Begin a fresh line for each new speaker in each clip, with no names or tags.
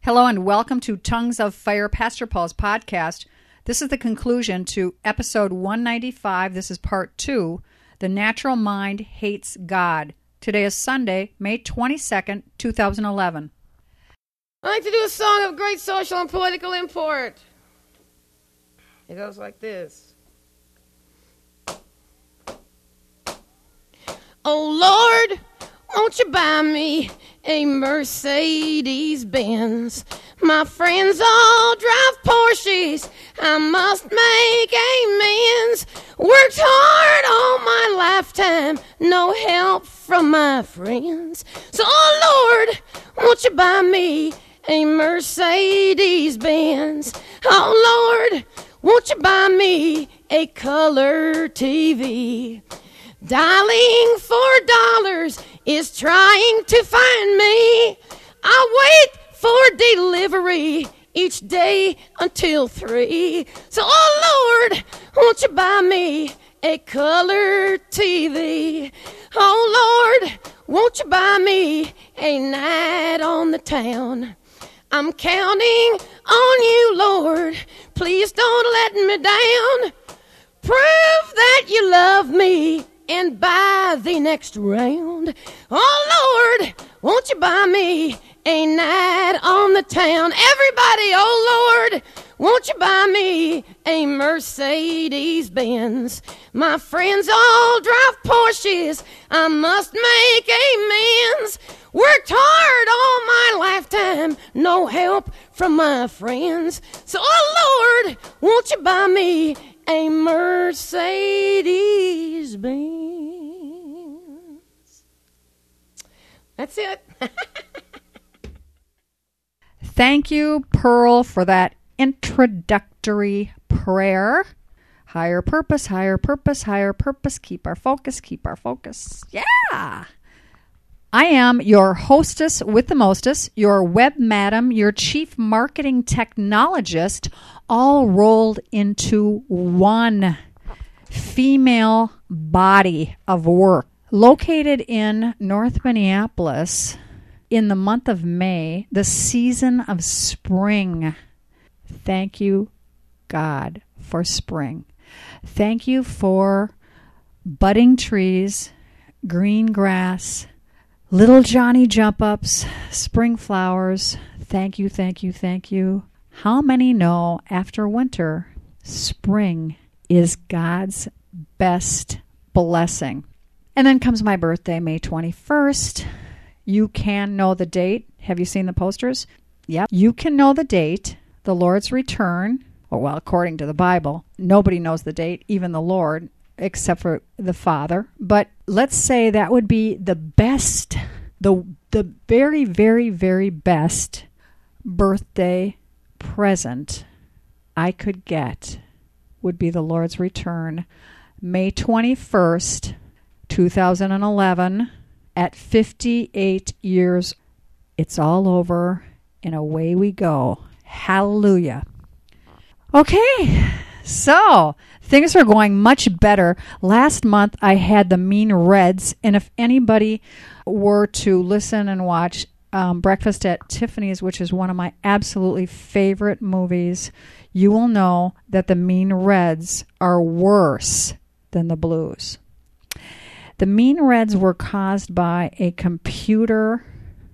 Hello and welcome to Tongues of Fire, Pastor Paul's podcast. This is the conclusion to episode 195. This is part 2. The Natural Mind Hates God. Today is Sunday, May 22nd, 2011.
I like to do a song of great social and political import. It goes like this. Oh Lord, won't you buy me a Mercedes-Benz? My friends all drive Porsches. I must make amends. Worked hard all my lifetime, no help from my friends. So, oh Lord, won't you buy me a Mercedes-Benz? Oh Lord, won't you buy me a color TV? Dialing $4 is trying to find me. I wait for delivery each day until 3. So, oh Lord, won't you buy me a color TV? Oh Lord, won't you buy me a night on the town? I'm counting on you, Lord. Please don't let me down. Prove that you love me and buy the next round. Oh Lord, won't you buy me a night on the town? Everybody, oh Lord, won't you buy me a Mercedes-Benz? My friends all drive Porsches. I must make amends. Worked hard all my lifetime, no help from my friends. So, oh Lord, won't you buy me a Mercedes-Benz? That's it.
Thank you, Pearl, for that introductory prayer. Higher purpose, higher purpose, higher purpose. Keep our focus, keep our focus. Yeah! I am your hostess with the mostest, your web madam, your chief marketing technologist, all rolled into one female body of work. Located in North Minneapolis in the month of May, the season of spring. Thank you, God, for spring. Thank you for budding trees, green grass, little Johnny jump-ups, spring flowers. Thank you, thank you, thank you. How many know after winter, spring is God's best blessing? And then comes my birthday, May 21st. You can know the date. Have you seen the posters? Yep. You can know the date, the Lord's return. Well, according to the Bible, nobody knows the date, even the Lord, except for the Father. But let's say that would be the best, the very, very, very best birthday present I could get would be the Lord's return, May 21st, 2011, at 58 years. It's all over, and away we go. Hallelujah. Okay, so things are going much better. Last month I had the Mean Reds, and if anybody were to listen and watch Breakfast at Tiffany's, which is one of my absolutely favorite movies, you will know that the Mean Reds are worse than the Blues. The Mean Reds were caused by a computer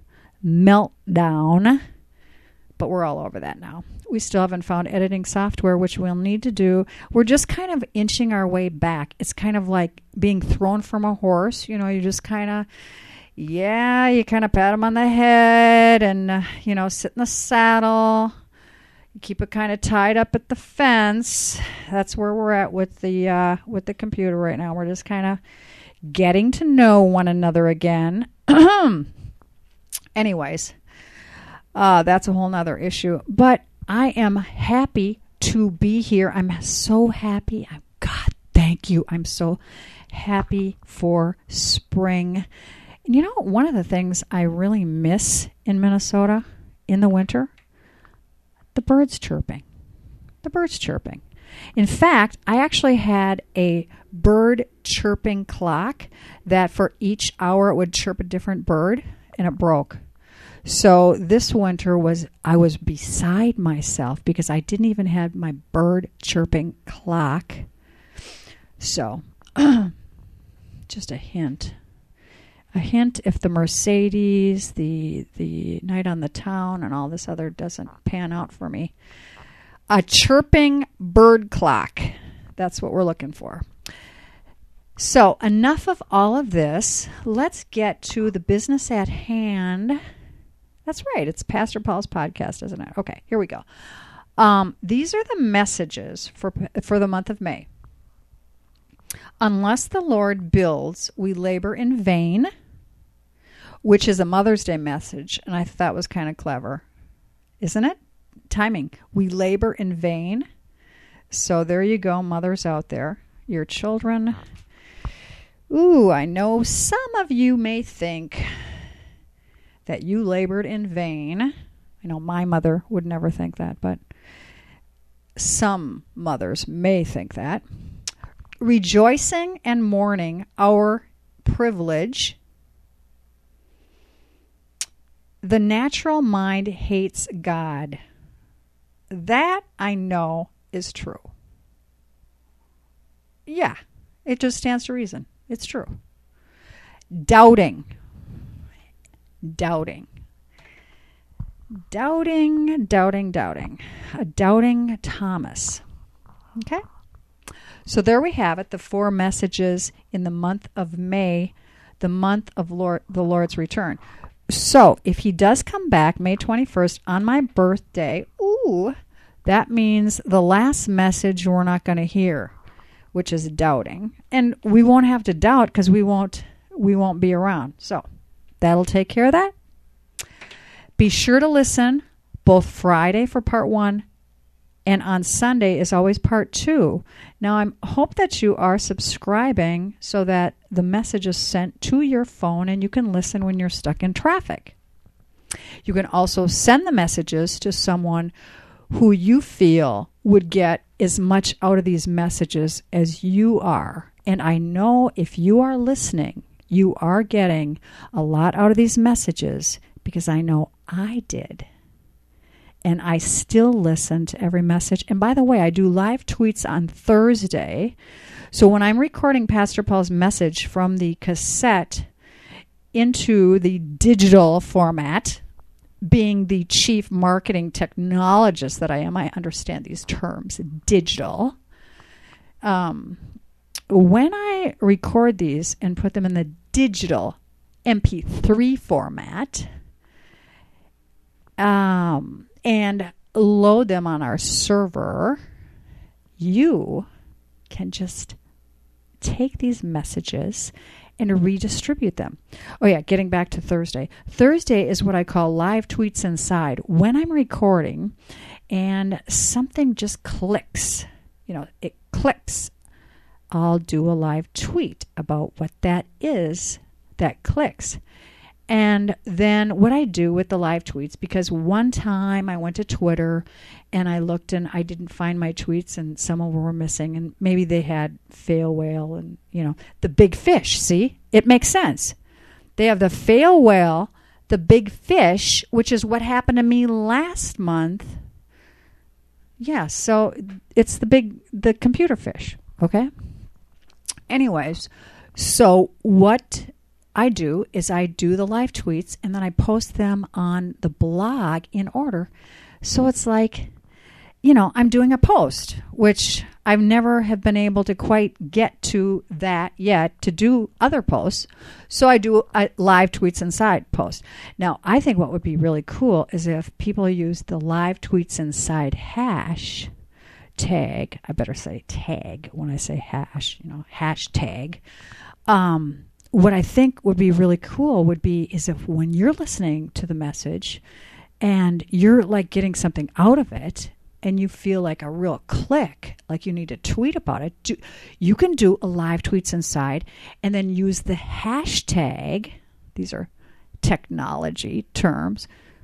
meltdown, but we're all over that now. We still haven't found editing software, which we'll need to do. We're just kind of inching our way back. It's kind of like being thrown from a horse. You know, you just kind of, you kind of pat him on the head and, sit in the saddle. You keep it kind of tied up at the fence. That's where we're at with the computer right now. We're just kind of getting to know one another again. Anyways, that's a whole nother issue. But I am happy to be here. I'm so happy. God, thank you. I'm so happy for spring. And one of the things I really miss in Minnesota in the winter, the birds chirping. The birds chirping. In fact, I actually had a bird chirping clock that for each hour it would chirp a different bird, and it broke. So this winter I was beside myself because I didn't even have my bird chirping clock. So just a hint if the Mercedes, the Night on the Town, and all this other doesn't pan out for me. A chirping bird clock. That's what we're looking for. So enough of all of this. Let's get to the business at hand. That's right. It's Pastor Paul's podcast, isn't it? Okay, here we go. These are the messages for the month of May. Unless the Lord builds, we labor in vain, which is a Mother's Day message, and I thought that was kind of clever, isn't it? Timing. We labor in vain. So there you go, mothers out there. Your children. Ooh, I know some of you may think that you labored in vain. I know my mother would never think that, but some mothers may think that. Rejoicing and mourning our privilege. The natural mind hates God. That I know is true. Yeah, it just stands to reason. It's true. Doubting. A doubting Thomas. Okay? So there we have it, the 4 messages in the month of May, the month of the Lord's return. So if he does come back May 21st on my birthday, that means the last message we're not going to hear, which is doubting. And we won't have to doubt because we won't be around. So that'll take care of that. Be sure to listen both Friday for part 1 and on Sunday is always part 2. Now I hope that you are subscribing so that the message is sent to your phone and you can listen when you're stuck in traffic. You can also send the messages to someone who you feel would get as much out of these messages as you are. And I know if you are listening, you are getting a lot out of these messages because I know I did. And I still listen to every message. And by the way, I do live tweets on Thursday. So when I'm recording Pastor Paul's message from the cassette into the digital format, being the chief marketing technologist that I am, I understand these terms, digital. When I record these and put them in the digital MP3 format, and load them on our server, you can just take these messages and redistribute them. Oh yeah, getting back to Thursday. Thursday is what I call live tweets inside. When I'm recording and something just clicks, it clicks, I'll do a live tweet about what that is that clicks. And then what I do with the live tweets, because one time I went to Twitter and I looked and I didn't find my tweets and some of them were missing and maybe they had fail whale and, the big fish. See, it makes sense. They have the fail whale, the big fish, which is what happened to me last month. Yeah, so it's the computer fish. Okay. Anyways, so what I do the live tweets and then I post them on the blog in order. So it's like, I'm doing a post, which I've never have been able to quite get to that yet to do other posts. So I do a live tweets inside post. Now, I think what would be really cool is if people use the live tweets inside hashtag. I better say tag when I say hash, hashtag. What I think would be really cool is if when you're listening to the message and you're like getting something out of it and you feel like a real click, like you need to tweet about it, you can do a live tweets inside and then use the hashtag. These are technology terms.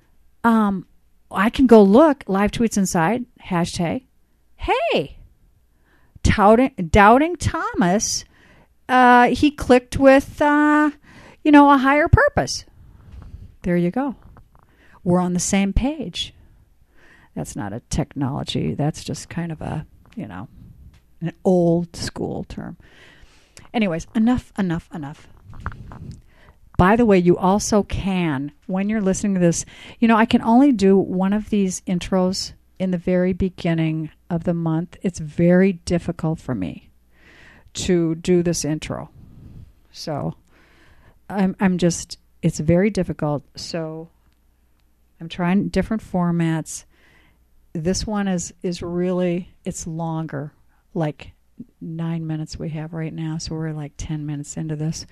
I can go look live tweets inside hashtag. Hey, doubting Thomas. He clicked with, a higher purpose. There you go. we're on the same page. That's not a technology. That's just kind of a, an old school term. Anyways, enough. By the way, you also can, when you're listening to this, I can only do one of these intros in the very beginning of the month. It's very difficult for me to do this intro. So it's very difficult. So I'm trying different formats. This one is really, it's longer, like 9 minutes we have right now. So we're like 10 minutes into this.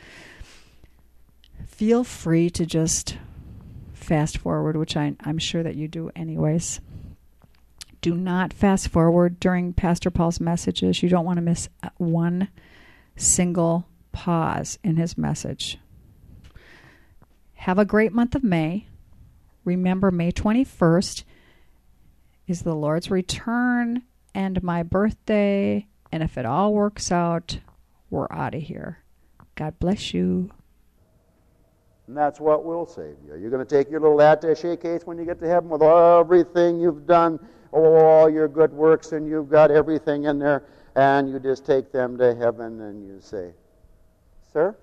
Feel free to just fast forward, which I'm sure that you do anyways. Do not fast forward during Pastor Paul's messages. You don't want to miss one single pause in his message. Have a great month of May. Remember, May 21st is the Lord's return and my birthday. And if it all works out, we're out of here. God bless you.
And that's what will save you. You're going to take your little attaché case when you get to heaven with everything you've done, all your good works, and you've got everything in there, and you just take them to heaven and you say, "Sir,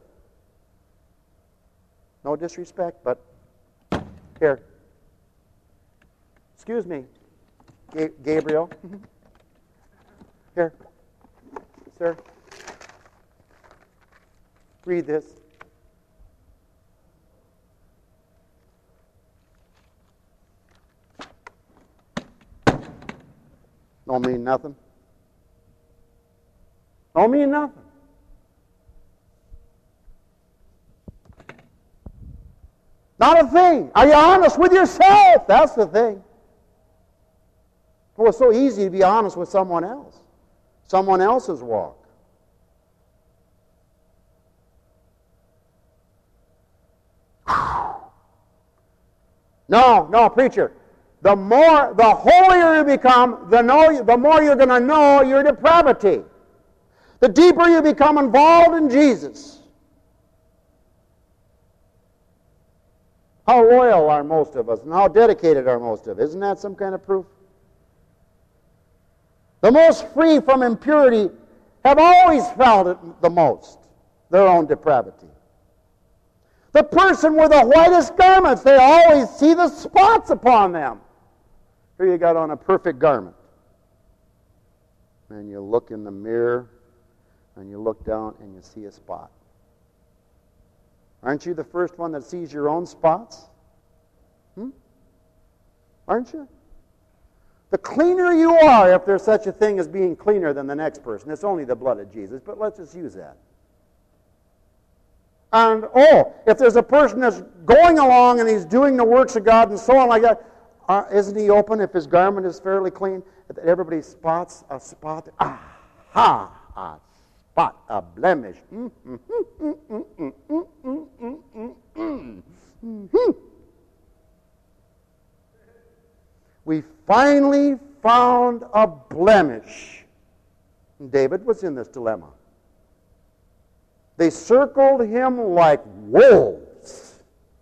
no disrespect, but here. Excuse me, Gabriel. Here. Sir, read this." Don't mean nothing. Don't mean nothing. Not a thing. Are you honest with yourself? That's the thing. Well, it's so easy to be honest with someone else. Someone else's walk. No, preacher. The holier you become, the more you're going to know your depravity. The deeper you become involved in Jesus. How loyal are most of us, and how dedicated are most of us? Isn't that some kind of proof? The most free from impurity have always felt it the most, their own depravity. The person with the whitest garments, they always see the spots upon them. Here you got on a perfect garment. And you look in the mirror, and you look down, and you see a spot. Aren't you the first one that sees your own spots? Aren't you? The cleaner you are, if there's such a thing as being cleaner than the next person, it's only the blood of Jesus, but let's just use that. And, if there's a person that's going along and he's doing the works of God and so on like that, isn't he open if his garment is fairly clean? Everybody spots a spot. Aha! A spot, a blemish. We finally found a blemish. David was in this dilemma. They circled him like wolves.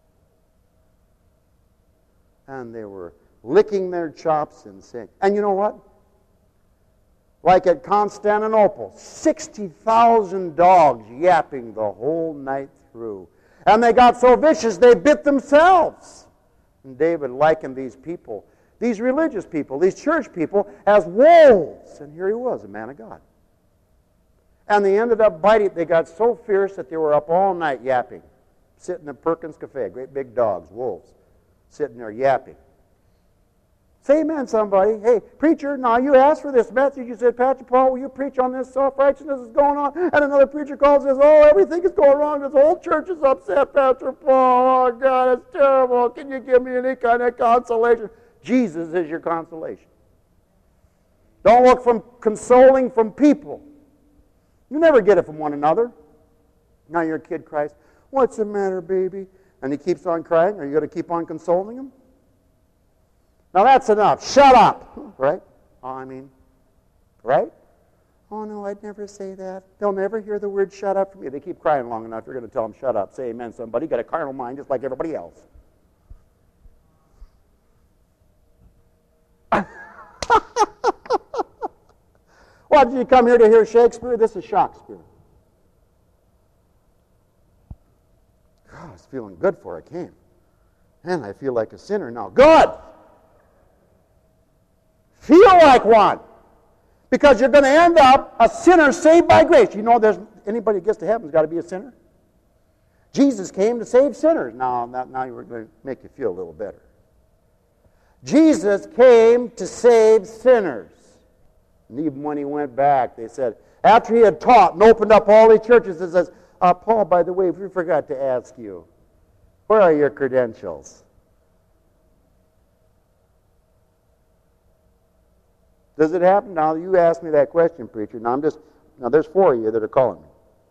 And they were licking their chops and saying, and you know what? Like at Constantinople, 60,000 dogs yapping the whole night through. And they got so vicious they bit themselves. And David likened these people, these religious people, these church people, as wolves. And here he was, a man of God. And they ended up biting. They got so fierce that they were up all night yapping. Sitting in Perkins Cafe, great big dogs, wolves, sitting there yapping. Say amen, somebody. Hey, preacher, now you asked for this message. You said, Pastor Paul, will you preach on this self-righteousness is going on? And another preacher calls and says, everything is going wrong. This whole church is upset, Pastor Paul. Oh, God, it's terrible. Can you give me any kind of consolation? Jesus is your consolation. Don't look for consoling from people. You never get it from one another. Now your kid cries, what's the matter, baby? And he keeps on crying. Are you going to keep on consoling him? Now that's enough. Shut up. Right? Right? Oh, no, I'd never say that. They'll never hear the word shut up from you. They keep crying long enough. You're going to tell them shut up. Say amen, somebody. You got a carnal mind just like everybody else. what, did you come here to hear Shakespeare? This is Shakespeare. God, I was feeling good before I came. And I feel like a sinner now. Good! Feel like one. Because you're going to end up a sinner saved by grace. You know, there's anybody who gets to heaven has got to be a sinner. Jesus came to save sinners. Now you're going to make you feel a little better. Jesus came to save sinners. And even when he went back, they said, after he had taught and opened up all these churches, it says, Paul, by the way, we forgot to ask you, where are your credentials? Does it happen? Now, you asked me that question, preacher. Now, there's 4 of you that are calling me.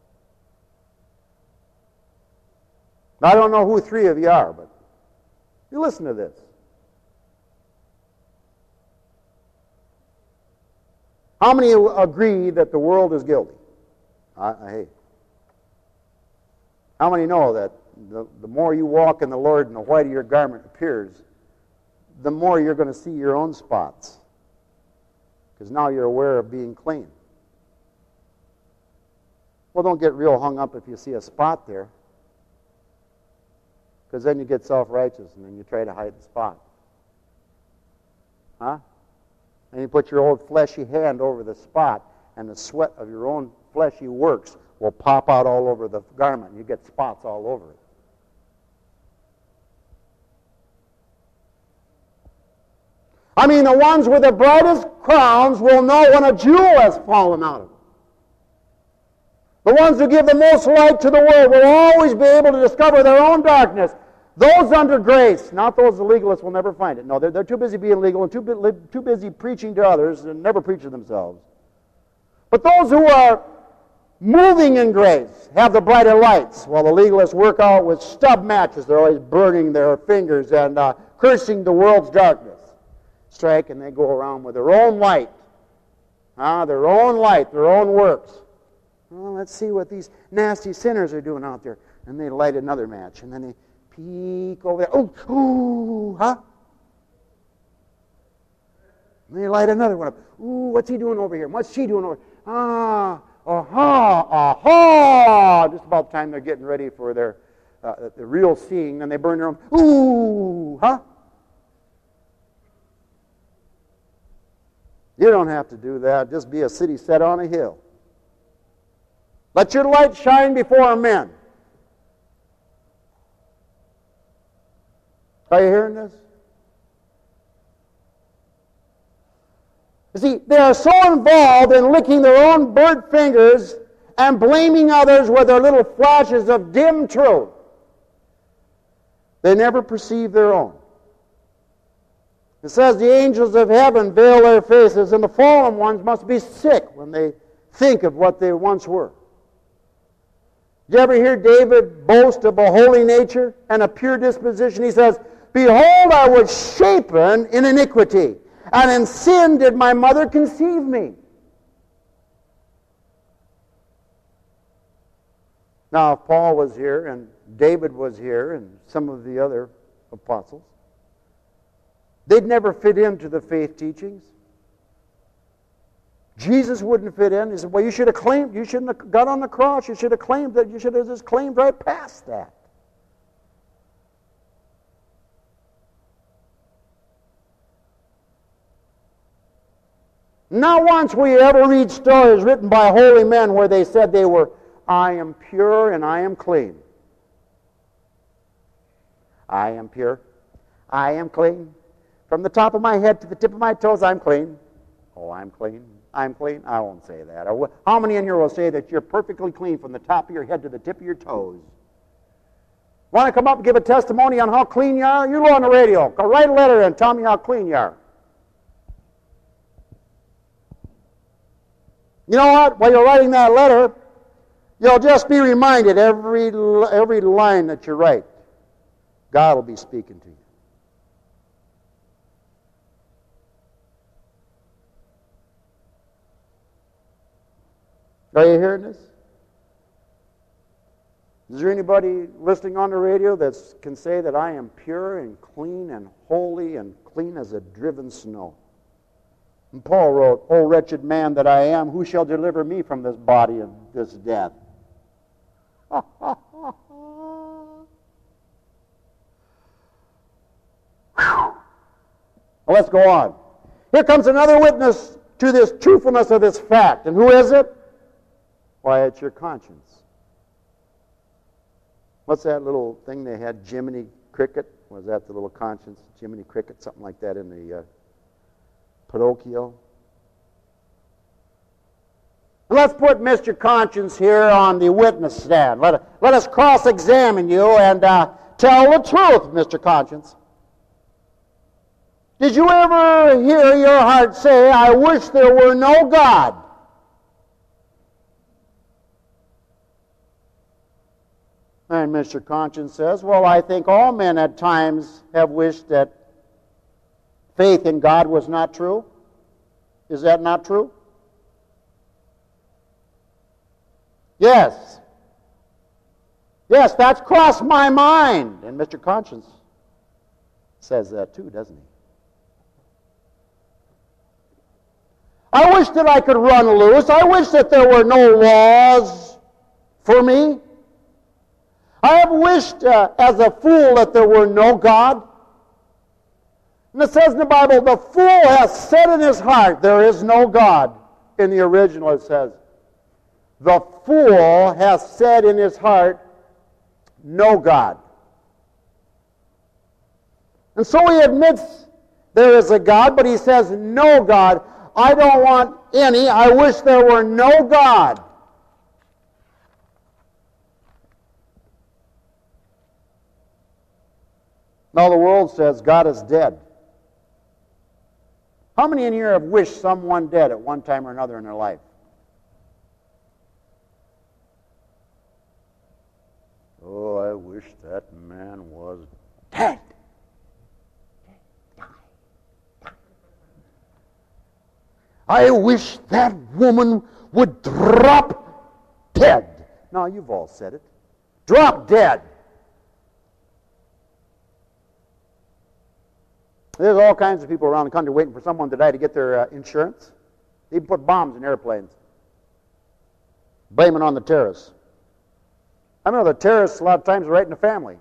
Now, I don't know who 3 of you are, but you listen to this. How many agree that the world is guilty? Hey. How many know that the more you walk in the Lord and the whiter your garment appears, the more you're going to see your own spots? Because now you're aware of being clean. Well, don't get real hung up if you see a spot there, because then you get self-righteous and then you try to hide the spot. Huh? And you put your old fleshy hand over the spot, and the sweat of your own fleshy works will pop out all over the garment, and you get spots all over it. I mean, the ones with the brightest crowns will know when a jewel has fallen out of them. The ones who give the most light to the world will always be able to discover their own darkness. Those under grace, not those legalists, will never find it. No, they're too busy being legal and too busy preaching to others and never preach to themselves. But those who are moving in grace have the brighter lights, while the legalists work out with stub matches. They're always burning their fingers and cursing the world's darkness. Strike, and they go around with their own light. Their own light, their own works. Well, let's see what these nasty sinners are doing out there. And they light another match, and then they peek over there. And they light another one up. Ooh, what's he doing over here? What's she doing over here? Just about the time they're getting ready for their the real seeing, then they burn their own. You don't have to do that. Just be a city set on a hill. Let your light shine before men. Are you hearing this? You see, they are so involved in licking their own burnt fingers and blaming others with their little flashes of dim truth. They never perceive their own. It says the angels of heaven veil their faces, and the fallen ones must be sick when they think of what they once were. Did you ever hear David boast of a holy nature and a pure disposition? He says, "Behold, I was shapen in iniquity, and in sin did my mother conceive me." Now, if Paul was here, and David was here, and some of the other apostles, they'd never fit into the faith teachings. Jesus wouldn't fit in. He said, well, you should have shouldn't have got on the cross. You should have claimed that. You should have just claimed right past that. Not once will you ever read stories written by holy men where they said they were, I am pure and I am clean. I am pure. I am clean. From the top of my head to the tip of my toes, I'm clean. Oh, I'm clean. I'm clean. I won't say that. How many in here will say that you're perfectly clean from the top of your head to the tip of your toes? Want to come up and give a testimony on how clean you are? You go on the radio. Go write a letter and tell me how clean you are. You know what? While you're writing that letter, you'll just be reminded every line that you write, God will be speaking to you. Are you hearing this? Is there anybody listening on the radio that can say that I am pure and clean and holy and clean as a driven snow? And Paul wrote, O wretched man that I am, who shall deliver me from this body of this death? Well, let's go on. Here comes another witness to this truthfulness of this fact. And who is it? Why, it's your conscience. What's that little thing they had, Jiminy Cricket? Was that the little conscience? Jiminy Cricket, something like that in the Pinocchio. Let's put Mr. Conscience here on the witness stand. Let us cross-examine you and tell the truth, Mr. Conscience. Did you ever hear your heart say, I wish there were no God? And Mr. Conscience says, well, I think all men at times have wished that faith in God was not true. Is that not true? Yes. Yes, that's crossed my mind. And Mr. Conscience says that too, doesn't he? I wish that I could run loose. I wish that there were no laws for me. I have wished as a fool that there were no God. And it says in the Bible, the fool has said in his heart, there is no God. In the original it says, the fool has said in his heart, no God. And so he admits there is a God, but he says, no God. I don't want any. I wish there were no God. Now the world says God is dead. How many in here have wished someone dead at one time or another in their life? Oh, I wish that man was dead. I wish that woman would drop dead. Now, you've all said it. Drop dead. There's all kinds of people around the country waiting for someone to die to get their insurance. They even put bombs in airplanes. Blame it on the terrorists. I know the terrorists a lot of times are right in the family.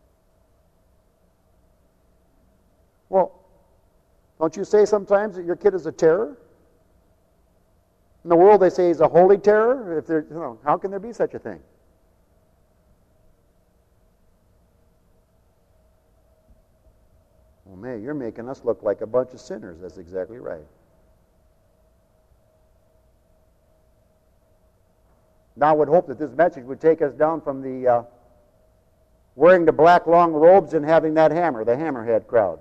Well, don't you say sometimes that your kid is a terror? In the world, they say he's a holy terror. If they're, how can there be such a thing? Well, man, you're making us look like a bunch of sinners. That's exactly right. Now, I would hope that this message would take us down from the wearing the black long robes and having that hammer, the hammerhead crowd.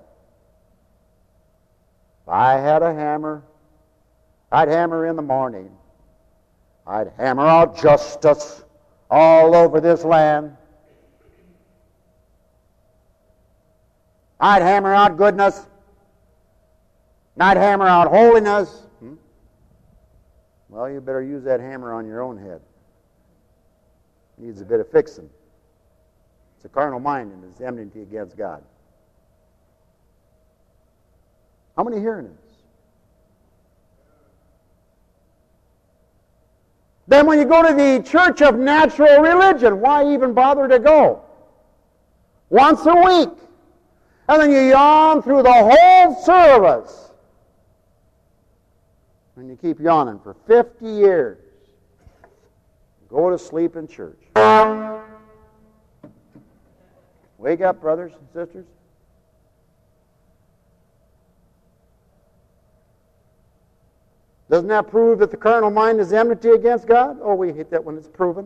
If I had a hammer, I'd hammer in the morning. I'd hammer out justice all over this land. I'd hammer out goodness. And I'd hammer out holiness. Well, you better use that hammer on your own head. Needs a bit of fixing. It's a carnal mind and it's enmity against God. How many hearing this? Then when you go to the church of natural religion, why even bother to go? Once a week. And then you yawn through the whole service. And you keep yawning for 50 years. Go to sleep in church. Wake up, brothers and sisters. Doesn't that prove that the carnal mind is enmity against God? Oh, we hate that when it's proven.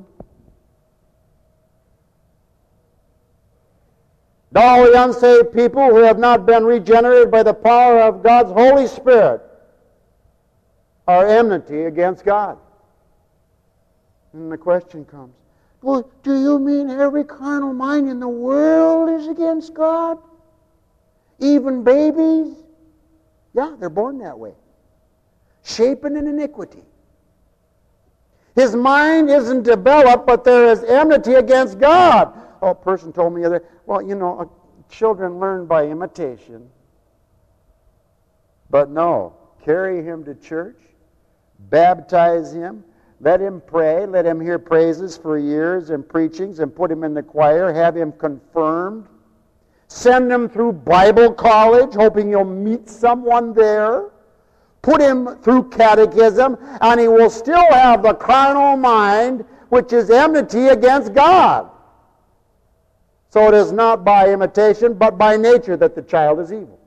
All the unsaved people who have not been regenerated by the power of God's Holy Spirit are enmity against God. And the question comes, well, do you mean every carnal mind in the world is against God? Even babies? Yeah, they're born that way. Shapen in iniquity. His mind isn't developed, but there is enmity against God. Oh, a person told me the other day, well, children learn by imitation. But no, carry him to church, baptize him, let him pray, let him hear praises for years and preachings, and put him in the choir, have him confirmed, send him through Bible college, hoping you'll meet someone there, put him through catechism, and he will still have the carnal mind, which is enmity against God. So it is not by imitation, but by nature that the child is evil.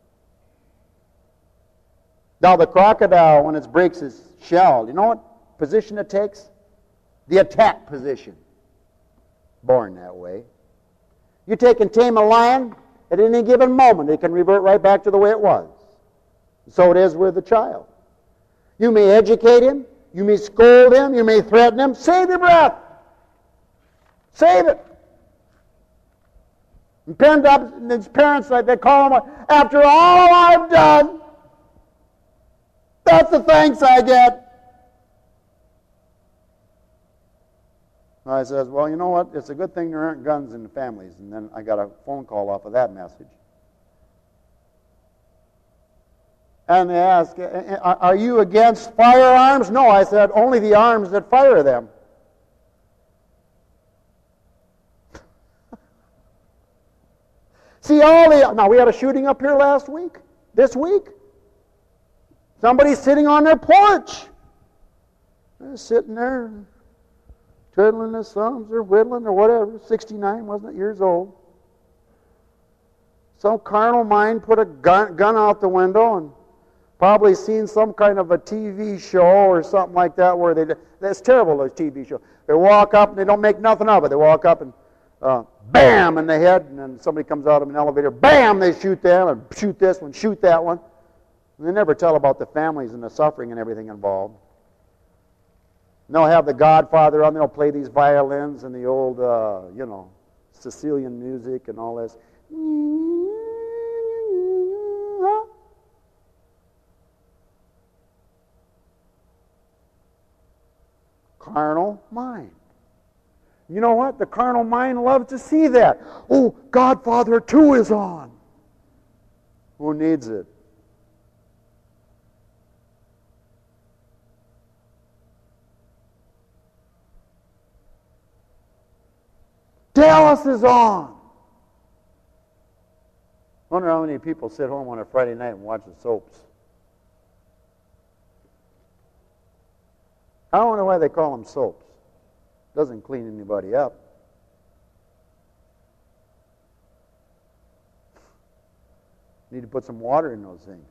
Now the crocodile, when it breaks its shell, you know what position it takes? The attack position. Born that way. You take and tame a lion, at any given moment it can revert right back to the way it was. So it is with the child. You may educate him, you may scold him, you may threaten him. Save your breath. Save it. And pinned up, and his parents, they call him, after all I've done, that's the thanks I get. I says, well, you know what? It's a good thing there aren't guns in the families. And then I got a phone call off of that message. And they asked, are you against firearms? No, I said, only the arms that fire them. See, now we had a shooting up here last week, this week. Somebody's sitting on their porch. They're sitting there, twiddling his thumbs or whittling or whatever. 69, wasn't it, years old. Some carnal mind put a gun out the window and probably seen some kind of a TV show or something like that where that's terrible, those TV shows. They walk up and they don't make nothing of it. They walk up and bam in the head, and then somebody comes out of an elevator, bam, they shoot them and shoot this one, shoot that one. And they never tell about the families and the suffering and everything involved. And they'll have the Godfather on, they'll play these violins and the old, Sicilian music and all this. Carnal mind. You know what? The carnal mind loves to see that. Oh, Godfather 2 is on. Who needs it? Dallas is on. I wonder how many people sit home on a Friday night and watch the soaps. I don't know why they call them soaps. Doesn't clean anybody up. Need to put some water in those things.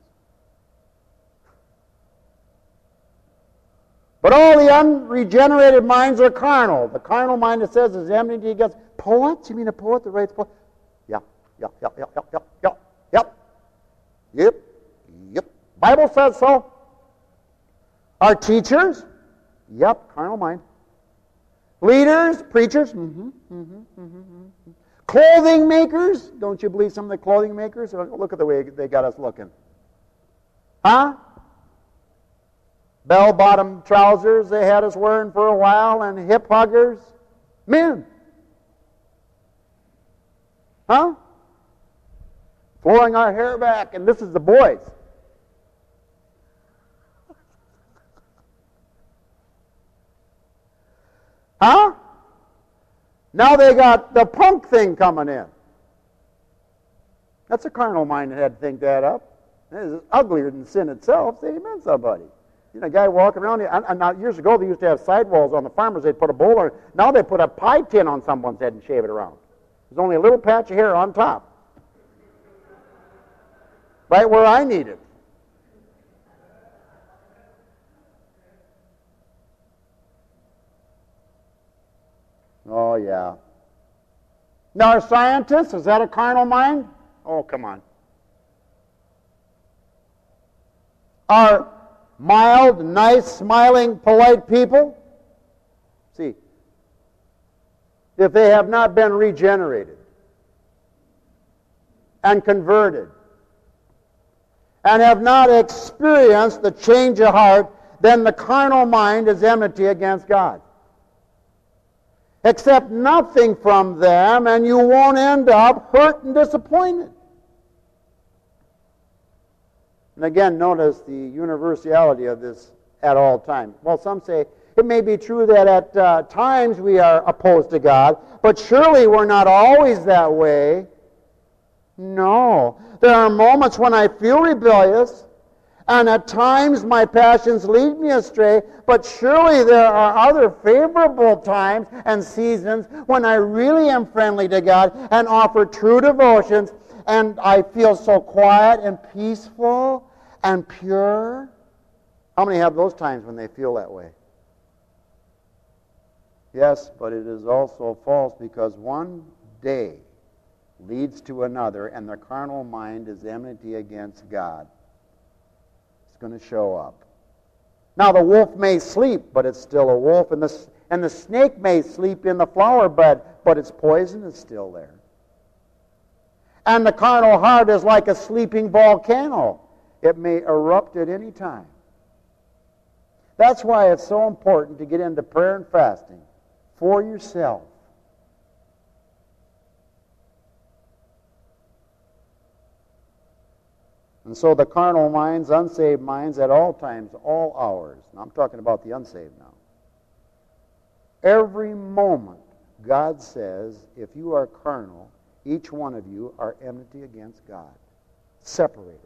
But all the unregenerated minds are carnal. The carnal mind, it says, is enmity against poets. You mean a poet that writes poetry? Yep. Bible says so. Our teachers? Yep, carnal mind. Leaders, preachers? Clothing makers? Don't you believe some of the clothing makers? Look at the way they got us looking. Huh? Bell-bottom trousers they had us wearing for a while, and hip huggers. Men. Huh? Flowing our hair back, and this is the boys. Huh? Now they got the punk thing coming in. That's a carnal mind that had to think that up. It is uglier than sin itself. Say amen, somebody. You know, a guy walking around, and now years ago they used to have sidewalls on the farmers. They'd put a bowl on it. Now they put a pie tin on someone's head and shave it around. There's only a little patch of hair on top. Right where I need it. Oh, yeah. Now, are scientists, is that a carnal mind? Oh, come on. Are mild, nice, smiling, polite people? See, if they have not been regenerated and converted and have not experienced the change of heart, then the carnal mind is enmity against God. Accept nothing from them, and you won't end up hurt and disappointed. And again, notice the universality of this at all times. Well, some say it may be true that at times we are opposed to God, but surely we're not always that way. No. There are moments when I feel rebellious, and at times my passions lead me astray, but surely there are other favorable times and seasons when I really am friendly to God and offer true devotions, and I feel so quiet and peaceful and pure. How many have those times when they feel that way? Yes, but it is also false, because one day leads to another, and the carnal mind is enmity against God. It's going to show up. Now, the wolf may sleep, but it's still a wolf, and the snake may sleep in the flower bed, but its poison is still there. And the carnal heart is like a sleeping volcano. It may erupt at any time. That's why it's so important to get into prayer and fasting for yourself. And so the carnal minds, unsaved minds, at all times, all hours. Now I'm talking about the unsaved now. Every moment, God says, if you are carnal, each one of you are enmity against God. Separated.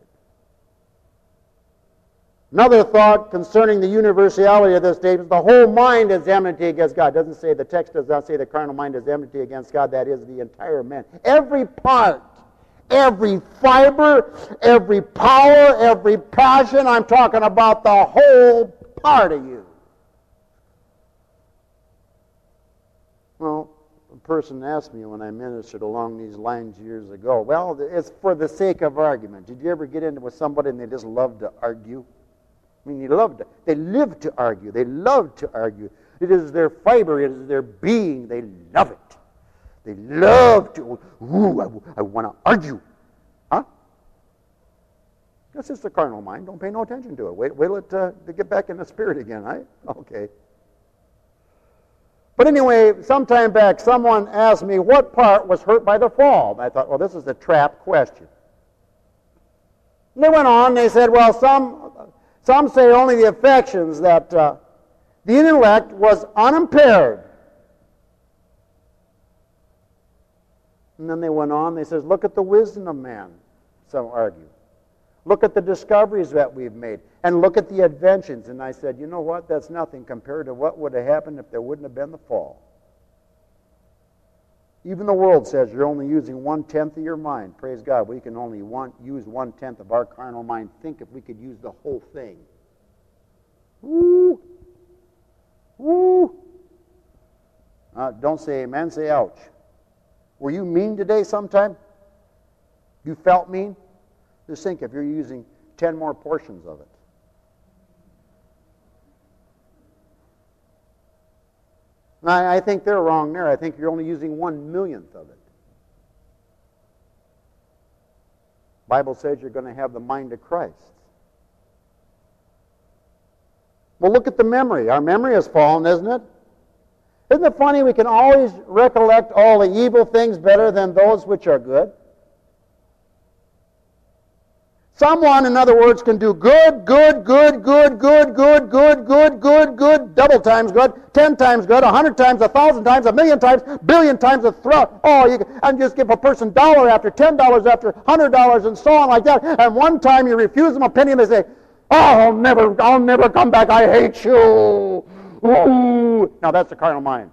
Another thought concerning the universality of this statement: the whole mind is enmity against God. It doesn't say, the text does not say the carnal mind is enmity against God. That is the entire man. Every part, every fiber, every power, every passion. I'm talking about the whole part of you. Well, a person asked me when I ministered along these lines years ago, well, it's for the sake of argument. Did you ever get into with somebody and they just love to argue? I mean, they live to argue. They love to argue. It is their fiber. It is their being. They love it. They love to, I want to argue. Huh? That's just the carnal mind. Don't pay no attention to it. Wait till to get back in the spirit again, right? Okay. But anyway, some time back, someone asked me what part was hurt by the fall. And I thought, well, this is a trap question. And they went on, they said, well, some say only the affections, that the intellect was unimpaired. And then they went on, they said, look at the wisdom of man, some argue. Look at the discoveries that we've made, and look at the inventions. And I said, you know what, that's nothing compared to what would have happened if there wouldn't have been the fall. Even the world says you're only using 1/10 of your mind. Praise God, we can only use 1/10 of our carnal mind. Think if we could use the whole thing. Woo! Woo! Don't say amen, say ouch. Were you mean today sometime? You felt mean? Just think if you're using 10 more portions of it. I think they're wrong there. I think you're only using 1/1,000,000th of it. The Bible says you're going to have the mind of Christ. Well, look at the memory. Our memory has fallen, isn't it? Isn't it funny we can always recollect all the evil things better than those which are good? Someone, in other words, can do good, double times good, 10 times good, 100 times, 1,000 times, 1,000,000 times, 1,000,000,000 times a throw. And just give a person $1 after $10 after $100 and so on like that. And one time you refuse them a penny and they say, I'll never come back. I hate you. Ooh. Now that's the carnal mind.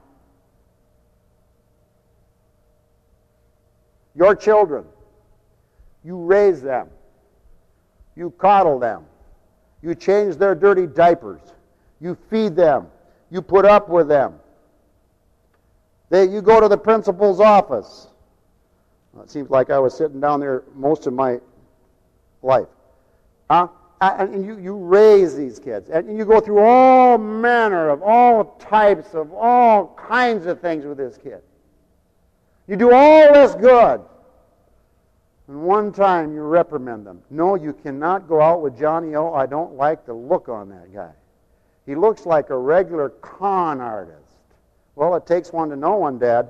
Your children, you raise them. You coddle them. You change their dirty diapers. You feed them. You put up with them. You go to the principal's office. Well, it seems like I was sitting down there most of my life. And you raise these kids. And you go through all manner of all types of all kinds of things with this kid. You do all this good. And one time you reprimand them. No, you cannot go out with Johnny O. I don't like the look on that guy. He looks like a regular con artist. Well, it takes one to know one, Dad.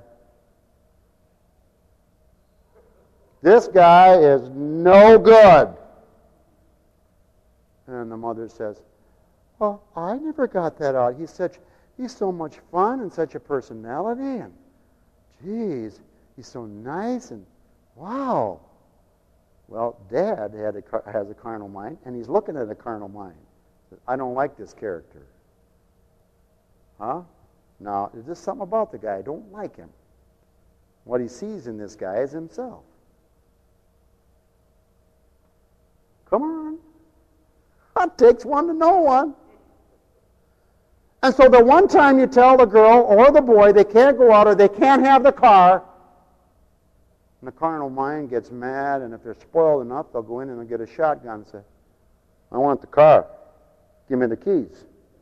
This guy is no good. And the mother says, well, I never got that out. He's so much fun and such a personality, and geez, he's so nice, and wow. Well, Dad has a carnal mind, and he's looking at a carnal mind. I don't like this character. Huh? Now, there's just something about the guy. I don't like him. What he sees in this guy is himself. Come on. It takes one to know one. And so the one time you tell the girl or the boy they can't go out or they can't have the car, and the carnal mind gets mad, and if they're spoiled enough, they'll go in and they'll get a shotgun and say, I want the car. Give me the keys.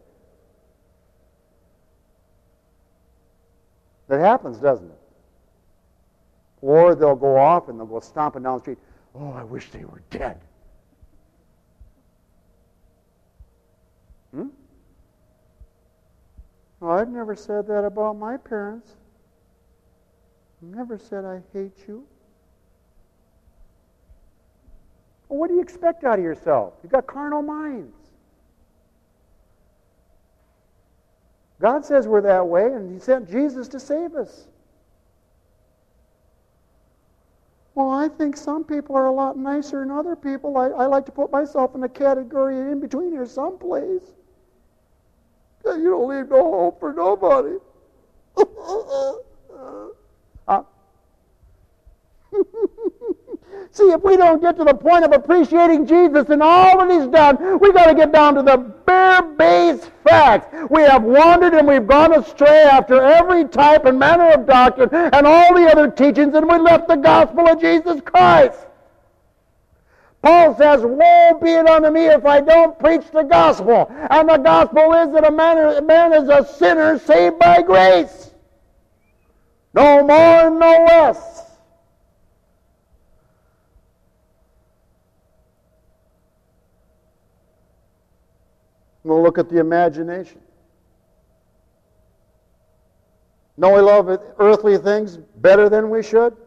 That happens, doesn't it? Or they'll go off and they'll go stomping down the street. Oh, I wish they were dead. Oh, I've never said that about my parents. Never said I hate you. Well, what do you expect out of yourself? You've got carnal minds. God says we're that way, and He sent Jesus to save us. Well, I think some people are a lot nicer than other people. I like to put myself in a category in between here someplace. You don't leave no hope for nobody. See, if we don't get to the point of appreciating Jesus and all that He's done, we got to get down to the bare base facts. We have wandered and we've gone astray after every type and manner of doctrine and all the other teachings, and we left the gospel of Jesus Christ. Paul says, woe be it unto me if I don't preach the gospel. And the gospel is that a man is a sinner saved by grace. No more and no less. We'll look at the imagination. Don't we love earthly things better than we should?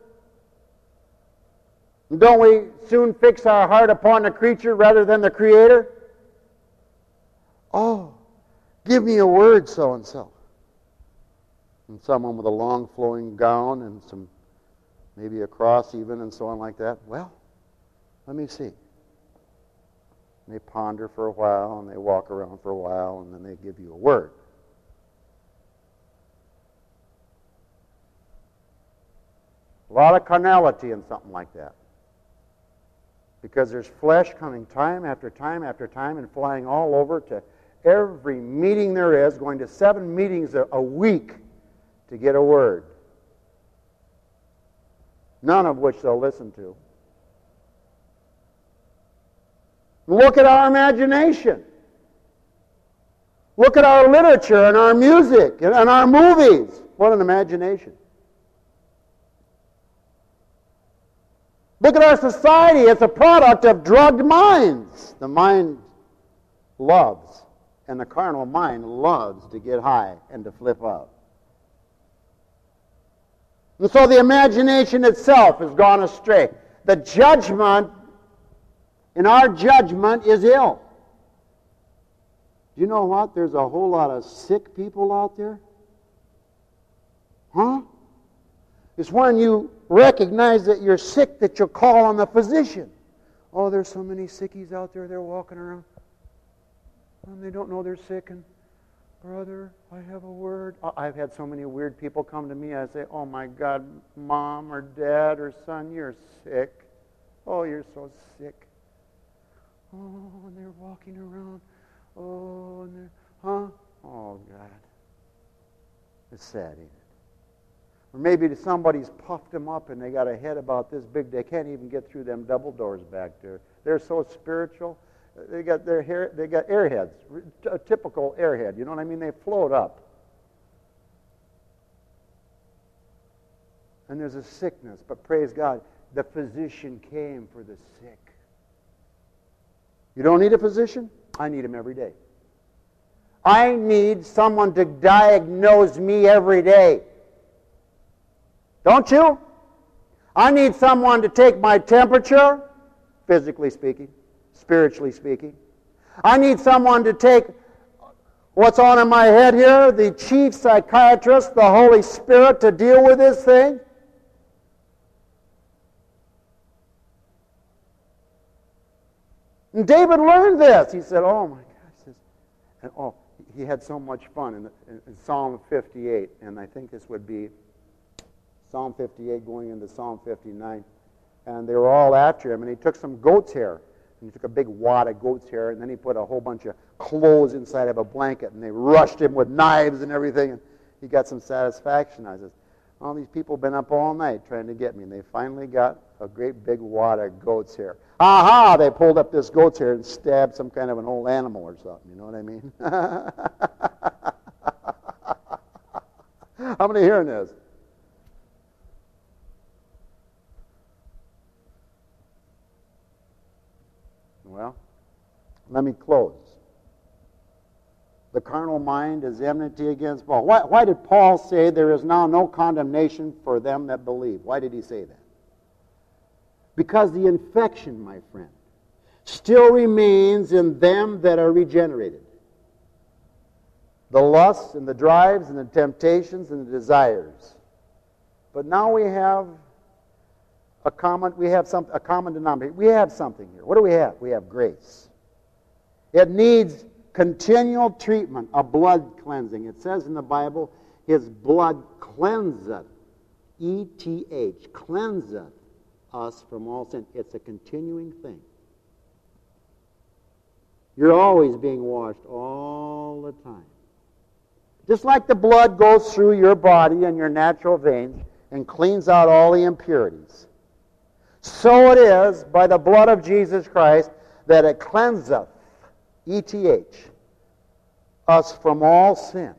Don't we soon fix our heart upon the creature rather than the Creator? Oh, give me a word, so-and-so. And someone with a long flowing gown and some, maybe a cross even and so on like that. Well, let me see. And they ponder for a while and they walk around for a while and then they give you a word. A lot of carnality in something like that. Because there's flesh coming time after time after time and flying all over to every meeting there is, going to 7 meetings a week to get a word. None of which they'll listen to. Look at our imagination. Look at our literature and our music and our movies. What an imagination. Look at our society. It's a product of drugged minds. The mind loves, and the carnal mind loves to get high and to flip out. And so the imagination itself has gone astray. The judgment, in our judgment, is ill. Do you know what? There's a whole lot of sick people out there. Huh? It's when you recognize that you're sick that you'll call on the physician. Oh, there's so many sickies out there, they're walking around. And they don't know they're sick. And, brother, I have a word. I've had so many weird people come to me. I say, oh my God, mom or dad or son, you're sick. Oh, you're so sick. Oh, and they're walking around. Oh, and they're, huh? Oh, God. It's sad, ain't it? Or maybe somebody's puffed them up and they got a head about this big. They can't even get through them double doors back there. They're so spiritual. They got their hair. They got airheads, a typical airhead. You know what I mean? They float up. And there's a sickness, but praise God, the physician came for the sick. You don't need a physician? I need him every day. I need someone to diagnose me every day. Don't you? I need someone to take my temperature, physically speaking, spiritually speaking. I need someone to take what's on in my head here, the chief psychiatrist, the Holy Spirit, to deal with this thing. And David learned this. He said, oh my gosh. And he had so much fun in Psalm 58. And I think this would be Psalm 58 going into Psalm 59. And they were all after him. And he took some goat's hair. And he took a big wad of goat's hair. And then he put a whole bunch of clothes inside of a blanket. And they rushed him with knives and everything. And he got some satisfaction. I said, all these people have been up all night trying to get me. And they finally got a great big wad of goat's hair. Aha! They pulled up this goat's hair and stabbed some kind of an old animal or something. You know what I mean? How many hearing this? Well, let me close. The carnal mind is enmity against Paul. Why did Paul say there is now no condemnation for them that believe? Why did he say that? Because the infection, my friend, still remains in them that are regenerated. The lusts and the drives and the temptations and the desires. But now we have a common denominator. We have something here. What do we have? We have grace. It needs continual treatment, a blood cleansing. It says in the Bible, his blood cleanseth, E-T-H, cleanseth us from all sin. It's a continuing thing. You're always being washed all the time. Just like the blood goes through your body and your natural veins and cleans out all the impurities, so it is by the blood of Jesus Christ that it cleanseth, E-T-H, us from all sin.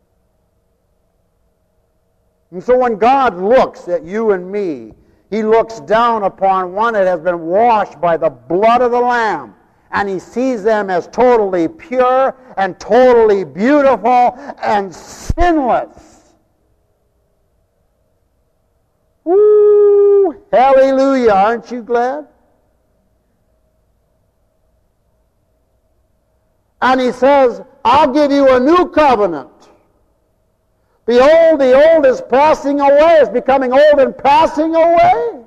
And so when God looks at you and me, He looks down upon one that has been washed by the blood of the Lamb, and He sees them as totally pure and totally beautiful and sinless. Woo! Hallelujah! Aren't you glad? And He says, I'll give you a new covenant. Behold, the old is passing away, is becoming old and passing away.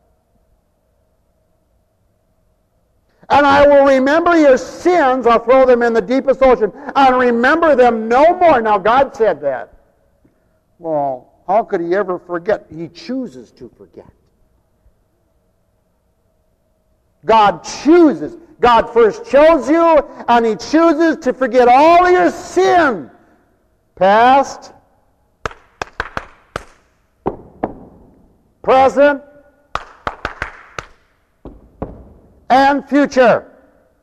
And I will remember your sins, I'll throw them in the deepest ocean, and remember them no more. Now, God said that. Well, how could He ever forget? He chooses to forget. God chooses. God first chose you, and He chooses to forget all your sin. Past, present, and future.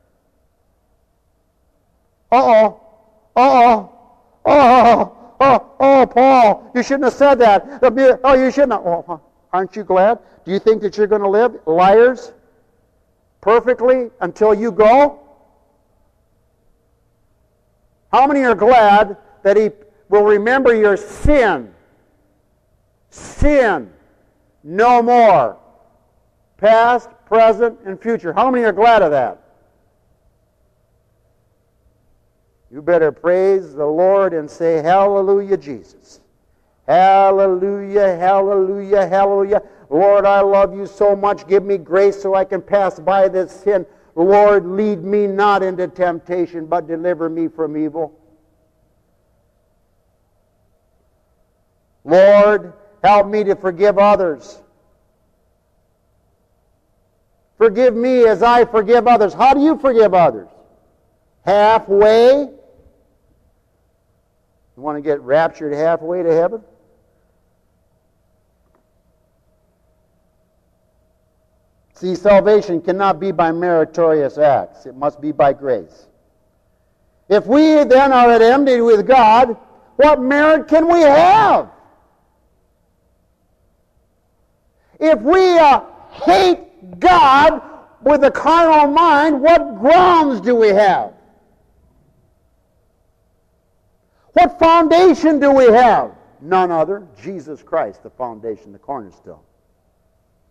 Paul, you shouldn't have said that. Oh, you shouldn't have. Oh, aren't you glad? Do you think that you're going to live liars perfectly until you go? How many are glad that He will remember your sin? Sin no more. Past, present, and future. How many are glad of that? You better praise the Lord and say, hallelujah, Jesus. Hallelujah, hallelujah, hallelujah. Lord, I love you so much. Give me grace so I can pass by this sin. Lord, lead me not into temptation, but deliver me from evil. Lord, help me to forgive others. Forgive me as I forgive others. How do you forgive others? Halfway? You want to get raptured halfway to heaven? See, salvation cannot be by meritorious acts. It must be by grace. If we then are at enmity with God, what merit can we have? If we hate God with a carnal mind, what grounds do we have? What foundation do we have? None other, Jesus Christ, the foundation, the cornerstone.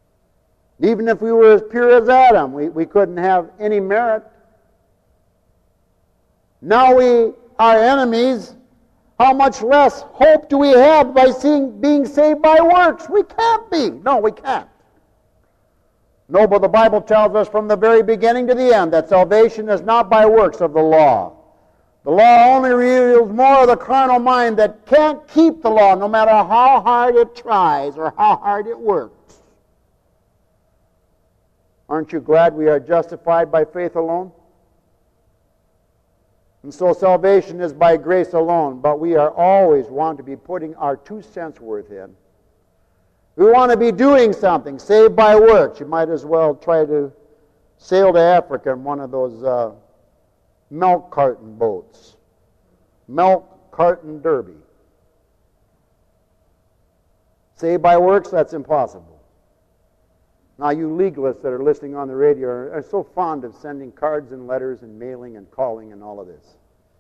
Even if we were as pure as Adam, we couldn't have any merit. Now we are enemies. How much less hope do we have by being saved by works? We can't be. No, we can't. No, but the Bible tells us from the very beginning to the end that salvation is not by works of the law. The law only reveals more of the carnal mind that can't keep the law no matter how hard it tries or how hard it works. Aren't you glad we are justified by faith alone? And so salvation is by grace alone, but we are always want to be putting our 2 cents worth in. We want to be doing something, saved by works. You might as well try to sail to Africa in one of those milk carton boats. Milk carton derby. Saved by works, that's impossible. Now you legalists that are listening on the radio are so fond of sending cards and letters and mailing and calling and all of this.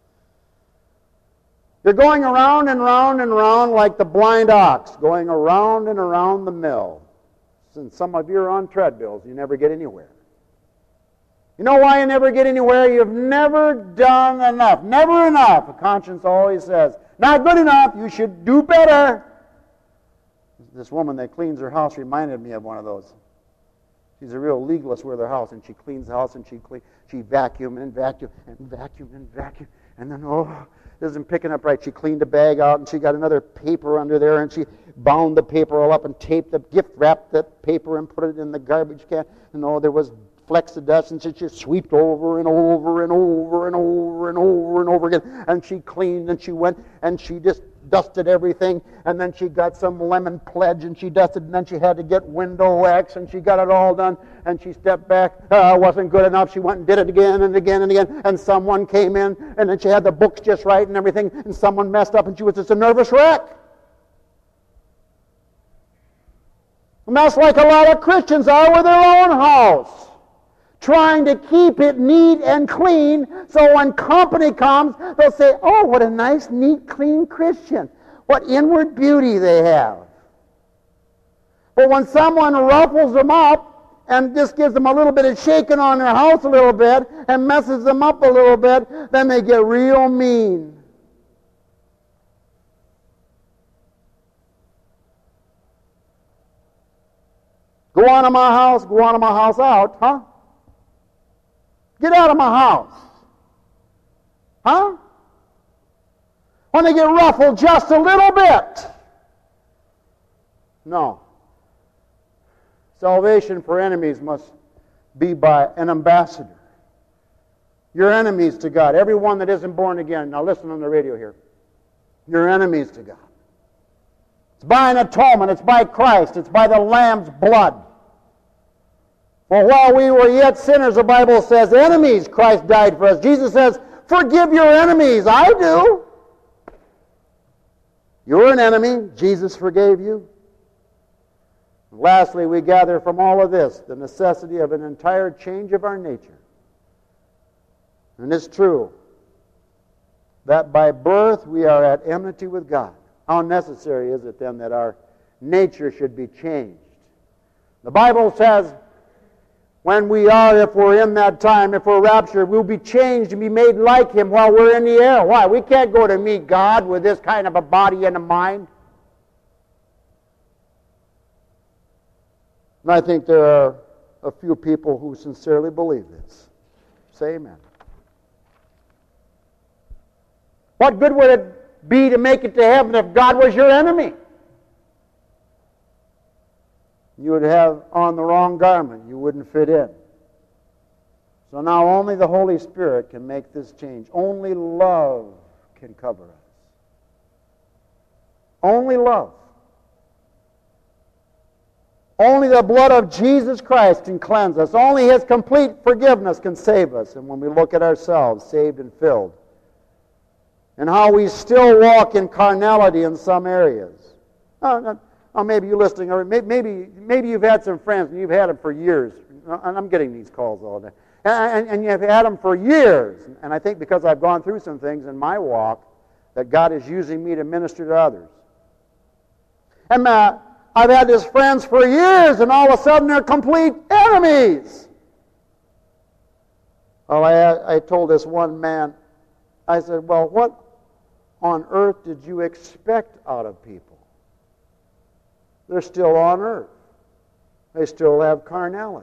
You're going around and round and round like the blind ox, going around and around the mill. Since some of you are on treadmills, you never get anywhere. You know why you never get anywhere? You've never done enough. Never enough. A conscience always says, not good enough, you should do better. This woman that cleans her house reminded me of one of those. She's a real legalist with her house, and she cleans the house, and she vacuum and vacuum and vacuum and vacuum, and then, it isn't picking up right. She cleaned the bag out, and she got another paper under there, and she bound the paper all up and taped the gift wrapped that paper and put it in the garbage can. And there was flecks of dust, and she just swept over and over and over and over and over and over again. And she cleaned, and she went, and she just dusted everything, and then she got some lemon pledge, and she dusted, and then she had to get window wax, and she got it all done, and she stepped back. Wasn't good enough. She went and did it again and again and again, and someone came in, and then she had the books just right and everything, and someone messed up, and she was just a nervous wreck. And that's like a lot of Christians are with their own house, trying to keep it neat and clean, so when company comes, they'll say, oh, what a nice, neat, clean Christian. What inward beauty they have. But when someone ruffles them up and just gives them a little bit of shaking on their house a little bit and messes them up a little bit, then they get real mean. Go on to my house out, huh? Get out of my house. Huh? When they get ruffled just a little bit. No. Salvation for enemies must be by an ambassador. You're enemies to God. Everyone that isn't born again. Now listen on the radio here. You're enemies to God. It's by an atonement. It's by Christ. It's by the Lamb's blood. For while we were yet sinners, the Bible says, enemies, Christ died for us. Jesus says, forgive your enemies. I do. You're an enemy. Jesus forgave you. Lastly, we gather from all of this the necessity of an entire change of our nature. And it's true that by birth we are at enmity with God. How necessary is it then that our nature should be changed? The Bible says, when we are, if we're in that time, if we're raptured, we'll be changed and be made like Him while we're in the air. Why? We can't go to meet God with this kind of a body and a mind. And I think there are a few people who sincerely believe this. Say amen. What good would it be to make it to heaven if God was your enemy? You would have on the wrong garment. You wouldn't fit in. So now only the Holy Spirit can make this change. Only love can cover us. Only love. Only the blood of Jesus Christ can cleanse us. Only His complete forgiveness can save us. And when we look at ourselves, saved and filled, and how we still walk in carnality in some areas. Maybe you're listening, or maybe you've had some friends, and you've had them for years. And I'm getting these calls all day. And you've had them for years. And I think because I've gone through some things in my walk, that God is using me to minister to others. And I've had these friends for years, and all of a sudden they're complete enemies. Well, I told this one man I said, well, what on earth did you expect out of people? They're still on earth. They still have carnality.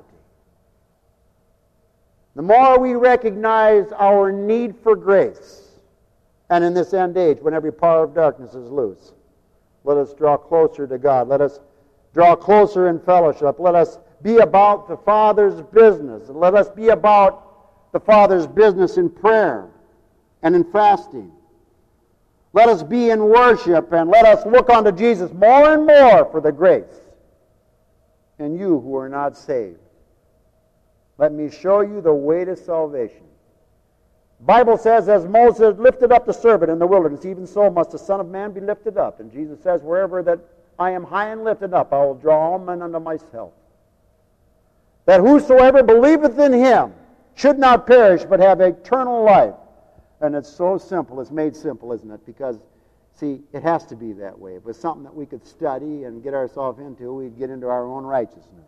The more we recognize our need for grace, and in this end age, when every power of darkness is loose, let us draw closer to God. Let us draw closer in fellowship. Let us be about the Father's business. And let us be about the Father's business in prayer and in fasting. Let us be in worship, and let us look unto Jesus more and more for the grace. And you who are not saved, let me show you the way to salvation. The Bible says, as Moses lifted up the serpent in the wilderness, even so must the Son of Man be lifted up. And Jesus says, wherever that I am high and lifted up, I will draw all men unto myself. That whosoever believeth in him should not perish, but have eternal life. And it's so simple. It's made simple, isn't it? Because, see, it has to be that way. If it was something that we could study and get ourselves into, we'd get into our own righteousness.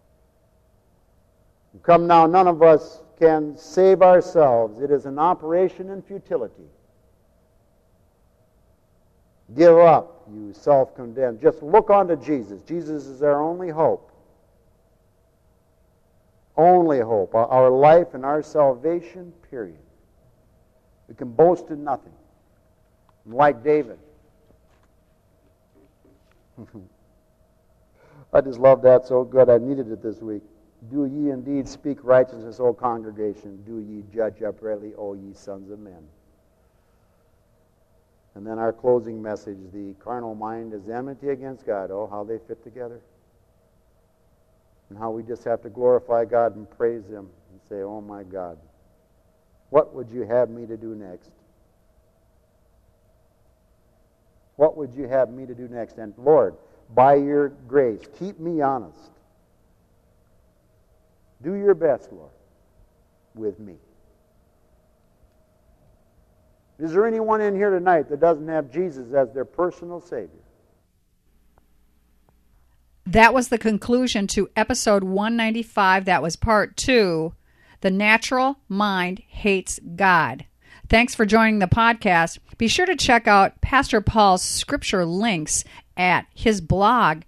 Come now, none of us can save ourselves. It is an operation in futility. Give up, you self-condemned. Just look unto Jesus. Jesus is our only hope. Only hope. Our life and our salvation, period. We can boast in nothing. Like David. I just love that so good. I needed it this week. Do ye indeed speak righteousness, O congregation? Do ye judge uprightly, O ye sons of men? And then our closing message, the carnal mind is enmity against God. Oh, how they fit together. And how we just have to glorify God and praise Him and say, oh my God, what would you have me to do next? What would you have me to do next? And Lord, by your grace, keep me honest. Do your best, Lord, with me. Is there anyone in here tonight that doesn't have Jesus as their personal Savior?
That was the conclusion to episode 195. That was part 2. The Natural Mind Hates God. Thanks for joining the podcast. Be sure to check out Pastor Paul's scripture links at his blog,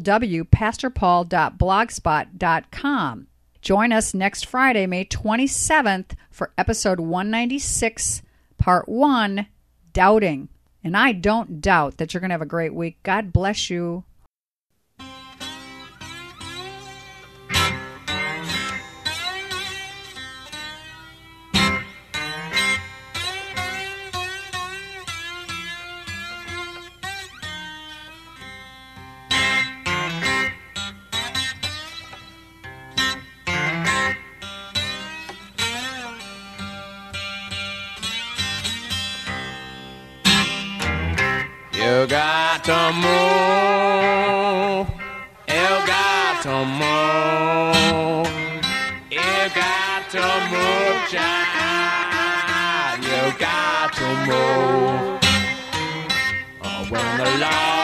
www.pastorpaul.blogspot.com. Join us next Friday, May 27th, for episode 196, part 1, Doubting. And I don't doubt that you're going to have a great week. God bless you.
You got to move. You got to move. You got to move, child. You got to move. When the Lord